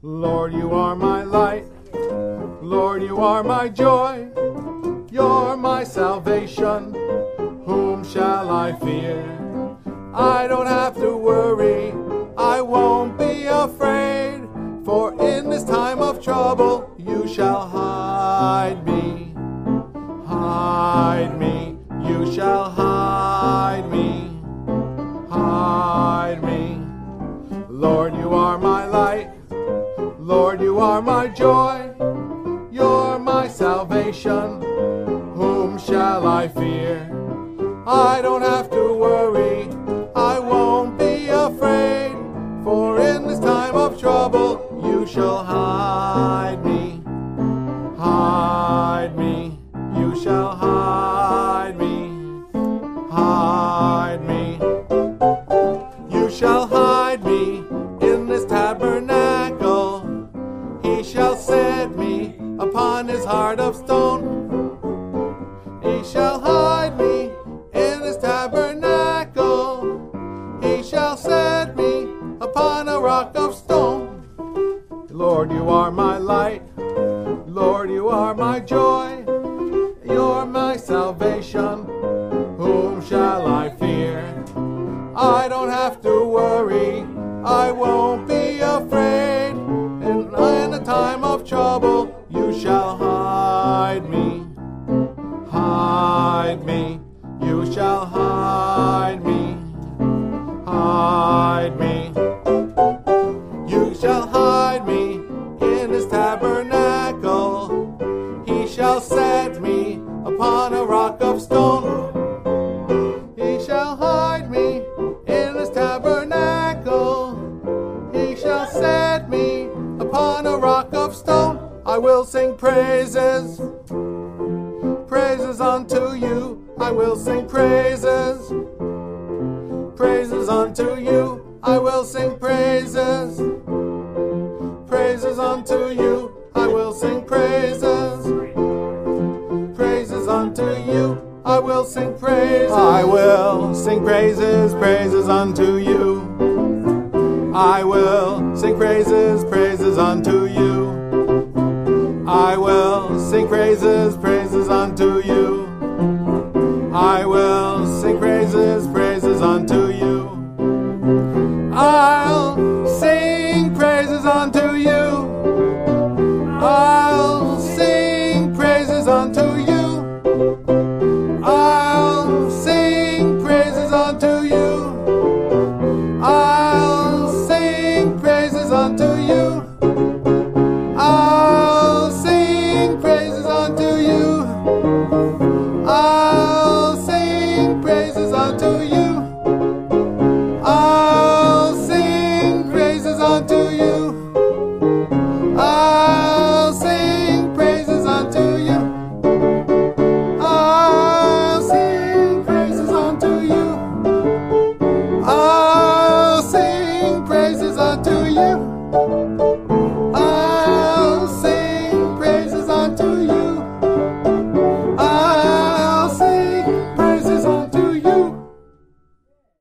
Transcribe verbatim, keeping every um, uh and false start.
Lord, you are my light. Lord, you are my joy. You're my salvation. Whom shall I fear? I don't have to worry. I won't be afraid. For in this time of trouble, you shall hide me. Hide me. You shall hide me. Hide me. Lord, you are my light. Lord, you are my joy. You're my salvation. Whom shall I fear? I don't have to worry. I won't be afraid. For in this time of trouble, you shall hide me. Hide me. You shall hide me. Hide me. You shall hide me in this tabernacle. He shall set me upon his heart of stone. He shall hide me in his tabernacle. He shall set me upon a rock of stone. Lord, you are my light. Lord, you are my joy. You're my salvation. Whom shall I fear? I don't have to worry. I won't be afraid. And in a time of trouble, you shall hide me. Hide me. You shall hide me. Hide me. You shall hide me in his tabernacle. He shall set me upon a rock of stone. He shall hide me in his tabernacle. He shall set me upon a rock of stone. I will sing praises, praises unto you. I will sing praises, praises unto you. I will sing praises, praises unto you. I will sing praises, praises unto you. I will sing praises. I will sing praises, praises unto you. I will sing praises, praises unto